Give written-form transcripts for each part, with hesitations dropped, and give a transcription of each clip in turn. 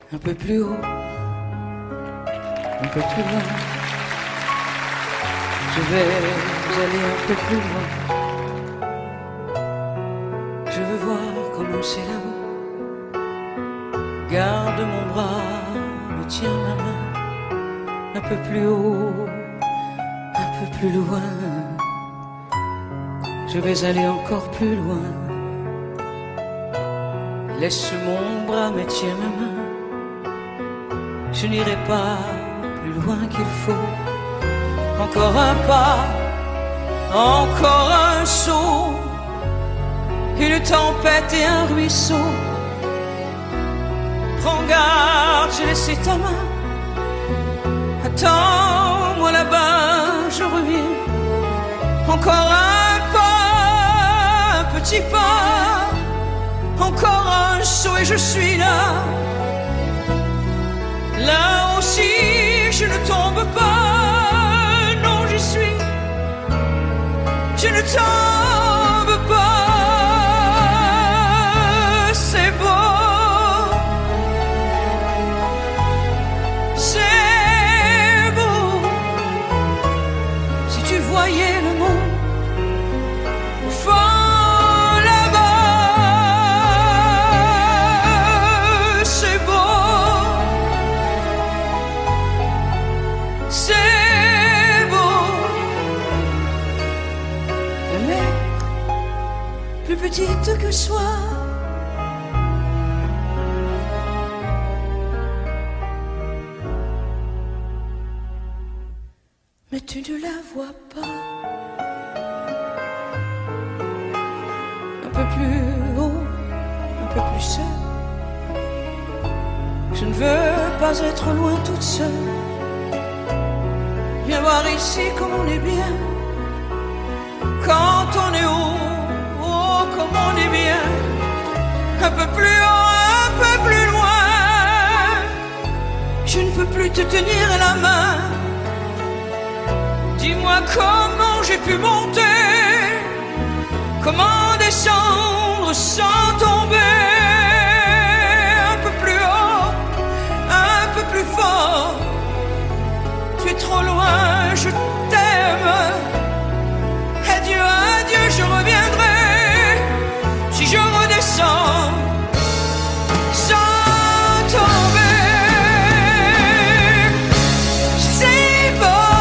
un peu plus haut, un peu plus loin. Je vais aller un peu plus loin. Je veux voir comment c'est là-haut. Garde mon bras, me tiens la main. Un peu plus haut, un peu plus loin. Je vais aller encore plus loin. Laisse mon bras, me tiens ma main. Je n'irai pas plus loin qu'il faut. Encore un pas, encore un saut. Une tempête et un ruisseau. Prends garde, j'ai laissé ta main. Attends-moi là-bas, je reviens. Encore un pas, un petit pas. Encore un saut et je suis là. Là aussi, je ne tombe pas. Non, j'y suis. Je ne tombe pas. C'est beau. C'est beau. Si tu voyais le monde au fond là-bas, c'est beau. C'est beau. La mer, plus petite que soi. Mais tu ne la vois pas. Un peu plus haut, un peu plus seul. Je ne veux pas être loin toute seule. Viens voir ici comme on est bien. Quand on est haut, oh comme on est bien. Un peu plus haut, un peu plus loin. Je ne peux plus te tenir la main. Dis-moi comment j'ai pu monter, comment descendre sans tomber. Un peu plus haut, un peu plus fort. Tu es trop loin, je t'aime. Adieu, adieu, je reviendrai. Si je redescends sans tomber. C'est beau.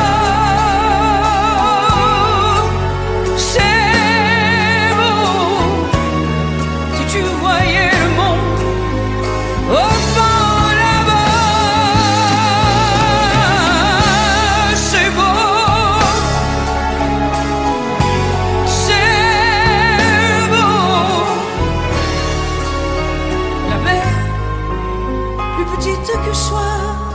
C'est beau. Si tu voyais le monde au fond là-bas, c'est beau. C'est beau. La mer, plus petite que soi.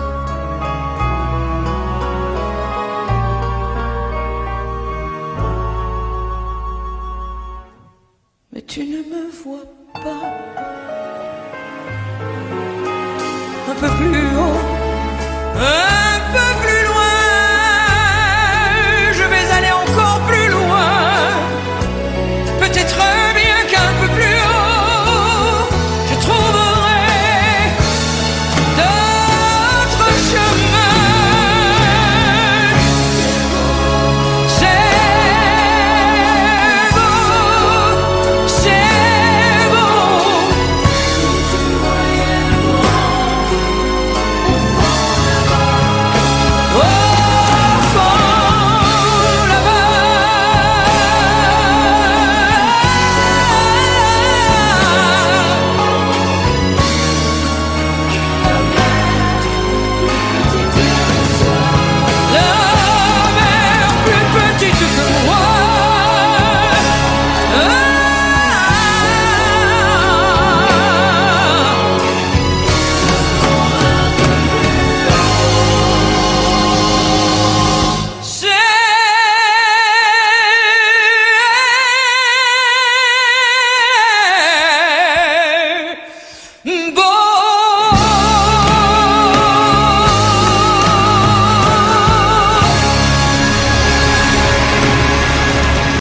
Mais tu ne me vois pas. Un peu plus